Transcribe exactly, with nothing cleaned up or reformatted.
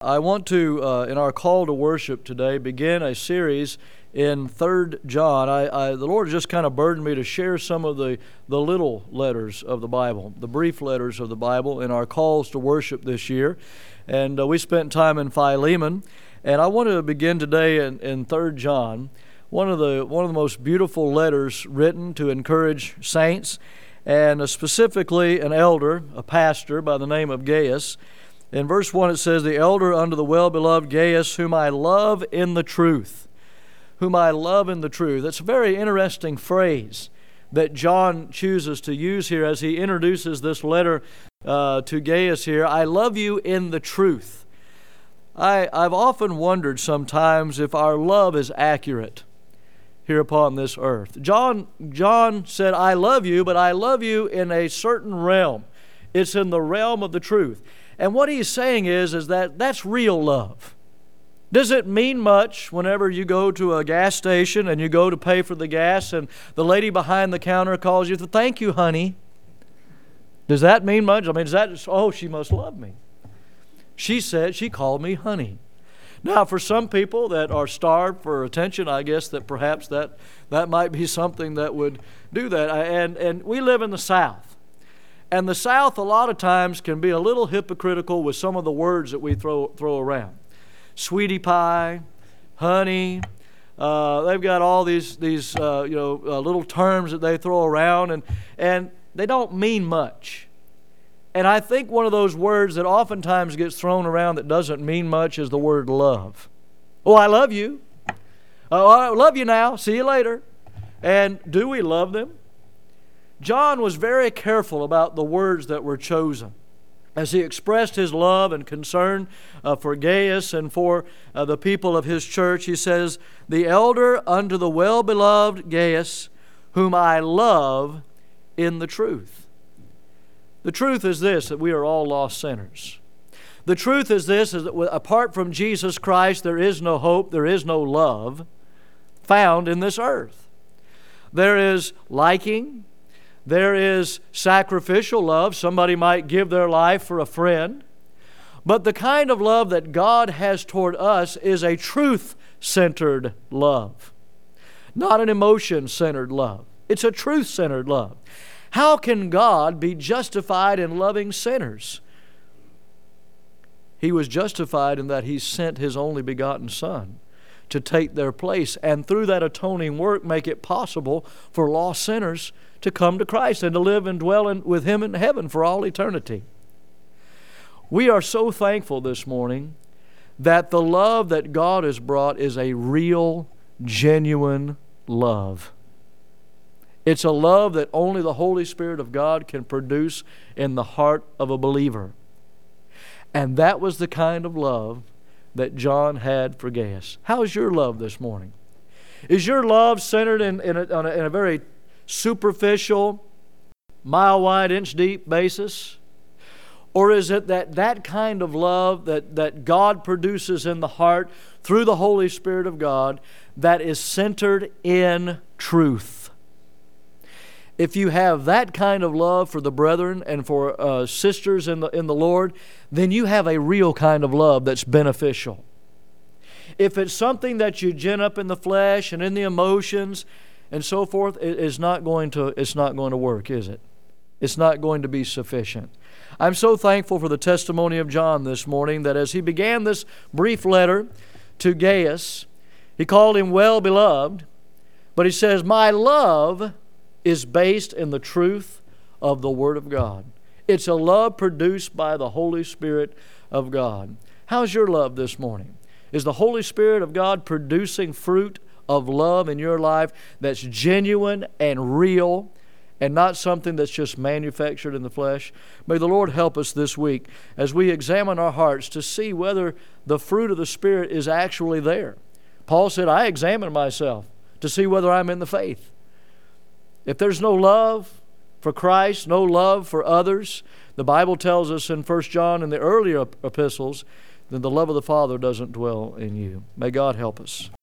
I want to, uh, in our call to worship today, begin a series in Third John. I, I, the Lord just kind of burdened me to share some of the, the little letters of the Bible, the brief letters of the Bible in our calls to worship this year. And uh, we spent time in Philemon. And I want to begin today in, in Third John, one of the one of the most beautiful letters written to encourage saints, and uh, specifically an elder, a pastor by the name of Gaius. In verse one it says, "The elder unto the well-beloved Gaius, whom I love in the truth." Whom I love in the truth. That's a very interesting phrase that John chooses to use here as he introduces this letter uh, to Gaius here. I love you in the truth. I, I've often wondered sometimes if our love is accurate here upon this earth. John, John said, I love you, but I love you in a certain realm. It's in the realm of the truth. And what he's saying is, is that that's real love. Does it mean much whenever you go to a gas station and you go to pay for the gas and the lady behind the counter calls you, "Thank you, honey"? Does that mean much? I mean, is that, oh, she must love me. She said, she called me honey. Now, for some people that are starved for attention, I guess that perhaps that, that might be something that would do that. And, and we live in the South. And the South, a lot of times, can be a little hypocritical with some of the words that we throw, throw around. Sweetie pie, honey. Uh, they've got all these these uh, you know uh, little terms that they throw around, and and they don't mean much. And I think one of those words that oftentimes gets thrown around that doesn't mean much is the word love. Oh, I love you. Oh, I love you now. See you later. And do we love them? John was very careful about the words that were chosen as he expressed his love and concern uh, for Gaius and for uh, the people of his church. He says, "The elder unto the well-beloved Gaius, whom I love in the truth." The truth is this, that we are all lost sinners. The truth is this, is that apart from Jesus Christ, there is no hope, there is no love found in this earth. There is liking. There is sacrificial love. Somebody might give their life for a friend. But the kind of love that God has toward us is a truth-centered love, not an emotion-centered love. It's a truth-centered love. How can God be justified in loving sinners? He was justified in that He sent His only begotten Son to take their place, and through that atoning work make it possible for lost sinners to come to Christ and to live and dwell in, with Him in heaven for all eternity. We are so thankful this morning that the love that God has brought is a real, genuine love. It's a love that only the Holy Spirit of God can produce in the heart of a believer. And that was the kind of love that John had for Gaius. How is your love this morning? Is your love centered in, in, a, on a, in a very superficial, mile-wide, inch-deep basis? Or is it that that kind of love that, that God produces in the heart through the Holy Spirit of God that is centered in truth? If you have that kind of love for the brethren and for uh, sisters in the, in the Lord, then you have a real kind of love that's beneficial. If it's something that you gin up in the flesh and in the emotions and so forth, it is not going to, it's not going to work, is it? It's not going to be sufficient. I'm so thankful for the testimony of John this morning that as he began this brief letter to Gaius, he called him well-beloved, but he says, my love is based in the truth of the Word of God. It's a love produced by the Holy Spirit of God. How's your love this morning? Is the Holy Spirit of God producing fruit of love in your life that's genuine and real and not something that's just manufactured in the flesh? May the Lord help us this week as we examine our hearts to see whether the fruit of the Spirit is actually there. Paul said, I examine myself to see whether I'm in the faith. If there's no love for Christ, no love for others, the Bible tells us in First John and the earlier epistles that the love of the Father doesn't dwell in you. May God help us.